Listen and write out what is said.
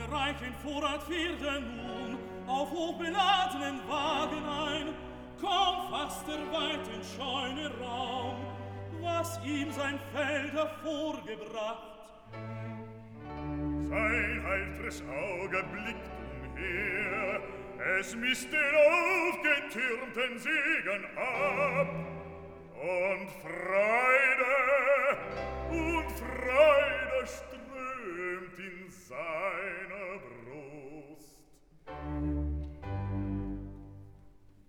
reichen Vorrat fährt nun auf hochbeladenen Wagen ein, kaum fasst weit den Scheune Raum, was ihm sein Feld hervorgebracht. Sein heiltres Auge blickt umher, es misst den aufgetürmten Segen ab, und Freude